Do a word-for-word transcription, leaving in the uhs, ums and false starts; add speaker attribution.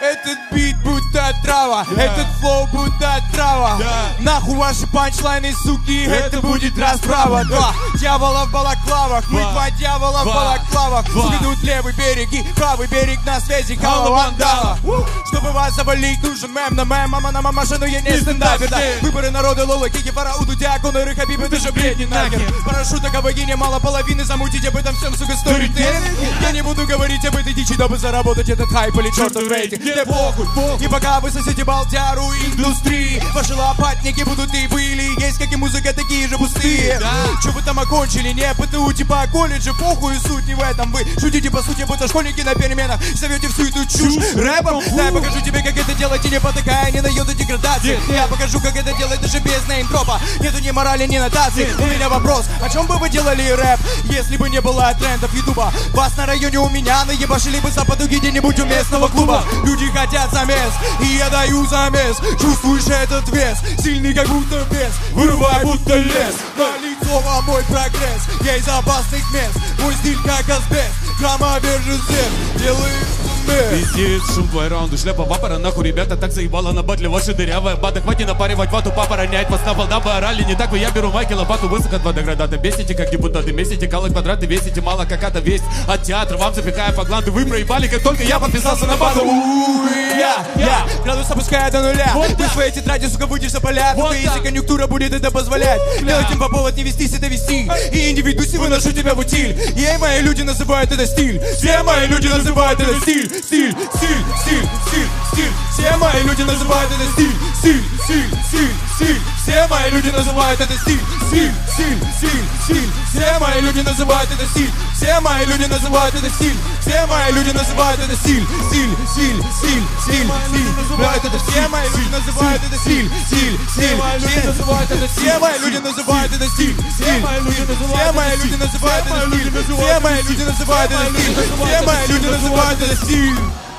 Speaker 1: Этот бит будто трава,
Speaker 2: Да.
Speaker 1: этот флоу будто трава.
Speaker 2: Да.
Speaker 1: Нахуй ваши панчлайны, суки, это,
Speaker 2: Это
Speaker 1: будет
Speaker 2: будет
Speaker 1: расправа. Два дьявола в балаклавах, мы
Speaker 2: Два.
Speaker 1: два дьявола в
Speaker 2: Два.
Speaker 1: балаклавах.
Speaker 2: Два.
Speaker 1: Ведут левый берег и правый берег на связи,
Speaker 2: Хава
Speaker 1: хава вандала.
Speaker 2: вандала.
Speaker 1: Чтобы вас завалить, нужен мэм на мэм, мама на мамаша, но я не стендапер. Да.
Speaker 2: стендапер.
Speaker 1: Выборы народа, Лола, Кики, Фара, Уду, Диаконы, Хабибы, ты же бредни нахер.
Speaker 2: Нахер.
Speaker 1: Парашюта, богиня, мало половины, замутить об этом всем, сука, сторителлинг. Я не буду говорить об этой дичи, дабы заработать этот хайп или чертов рейтинг. Мне похуй, и пока вы сосете болтяру индустрии, ваши лопатники будут и были, есть как и музыка, такие же пустые.
Speaker 2: Да.
Speaker 1: Че вы там окончили, не ПТУ, типа колледжа, похуй, суть не в этом. Вы шутите по сути, будто школьники на переменах, зовете всю эту чушь рэпом. Да, я покажу тебе, как это делать, и не потыкая ни на йоду деградации. Я покажу, как это делать даже без неймдропа. Нету ни морали, ни нотации. У меня вопрос, о чем бы вы делали рэп, если бы не было трендов ютуба? Вас на районе у меня наебашили бы за потуги где-нибудь у местного клуба. Люди хотят замес, и я даю замес. Чувствуешь этот вес, сильный как будто бес. Вырубай будто лес, на лицо вам мой прогресс. Я из опасных мест, мой стиль как асбест. Громовержит всех, делает мэр.
Speaker 2: Пиздец, шум твой раунды, шляпа вапора, нахуй, ребята, так заебало на батле, ваши дырявая бада, хватит напаривать вату, папа роняет, пост на волна, бы орали, не так вы, я беру майки, лопату, высох от водоградата, бесите, как депутаты, месите, калы квадраты, весите, мало какая-то весть от театра, вам запекая по гланды, вы проебали, как только я подписался на базу.
Speaker 1: Я, я, градус опуская до нуля.
Speaker 2: Вот
Speaker 1: Ты
Speaker 2: так.
Speaker 1: в своей тетради, сука, выйдешь за поля.
Speaker 2: Вот
Speaker 1: Только если
Speaker 2: так.
Speaker 1: конъюнктура будет это позволять. Делать им по повод не вестись, это вести. И не ведусь, и выношу тебя в утиль. Я и мои люди называют это стиль. Все мои люди называют это стиль. Стиль, стиль, стиль, стиль, стиль. Все мои люди называют это стиль. Стиль, стиль, стиль, стиль. Все мои люди называют это стиль. Стиль, стиль, стиль, стиль. Все мои люди называют это стиль. Все мои люди называют это стиль. Все мои люди называют это стиль. Стиль, стиль, стиль, стиль, стиль. Называют это все мои люди называют это стиль. Стиль, стиль, стиль. Называют это все мои люди называют это стиль. Стиль, все мои люди называют это стиль. Все мои люди называют это стиль. Все мои люди называют это стиль.